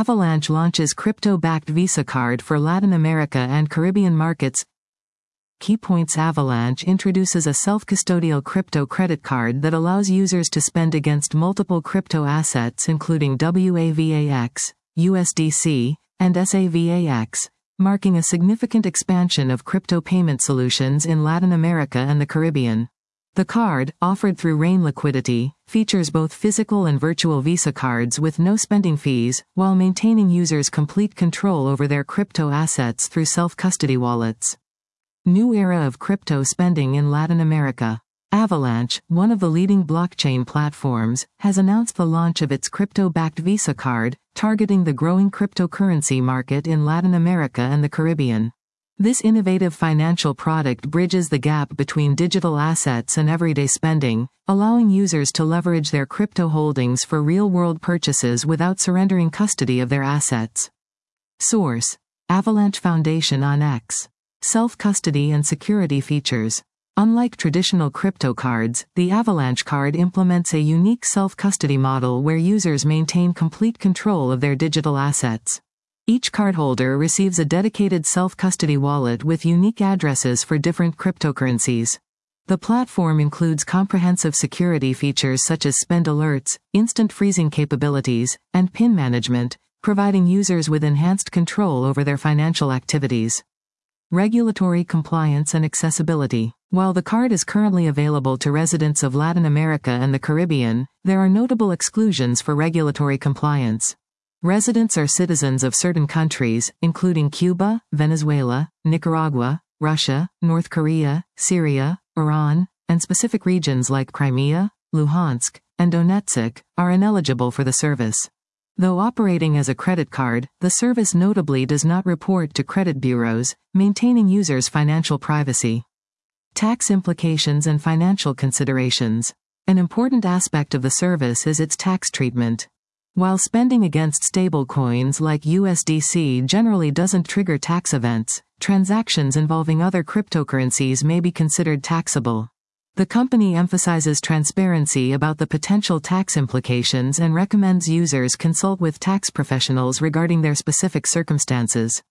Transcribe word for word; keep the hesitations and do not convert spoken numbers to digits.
Avalanche launches crypto-backed Visa card for Latin America and Caribbean markets. Key points: Avalanche introduces a self-custodial crypto credit card that allows users to spend against multiple crypto assets including WAVAX, U S D C, and SAVAX, marking a significant expansion of crypto payment solutions in Latin America and the Caribbean. The card, offered through Rain Liquidity, features both physical and virtual Visa cards with no spending fees, while maintaining users' complete control over their crypto assets through self-custody wallets. New era of crypto spending in Latin America. Avalanche, one of the leading blockchain platforms, has announced the launch of its crypto-backed Visa card, targeting the growing cryptocurrency market in Latin America and the Caribbean. This innovative financial product bridges the gap between digital assets and everyday spending, allowing users to leverage their crypto holdings for real-world purchases without surrendering custody of their assets. Source: Avalanche Foundation on X. Self-custody and security features. Unlike traditional crypto cards, the Avalanche card implements a unique self-custody model where users maintain complete control of their digital assets. Each cardholder receives a dedicated self-custody wallet with unique addresses for different cryptocurrencies. The platform includes comprehensive security features such as spend alerts, instant freezing capabilities, and PIN management, providing users with enhanced control over their financial activities. Regulatory compliance and accessibility. While the card is currently available to residents of Latin America and the Caribbean, there are notable exclusions for regulatory compliance. Residents are citizens of certain countries, including Cuba, Venezuela, Nicaragua, Russia, North Korea, Syria, Iran, and specific regions like Crimea, Luhansk, and Donetsk, are ineligible for the service. Though operating as a credit card, the service notably does not report to credit bureaus, maintaining users' financial privacy. Tax implications and financial considerations. An important aspect of the service is its tax treatment. While spending against stablecoins like U S D C generally doesn't trigger tax events, transactions involving other cryptocurrencies may be considered taxable. The company emphasizes transparency about the potential tax implications and recommends users consult with tax professionals regarding their specific circumstances.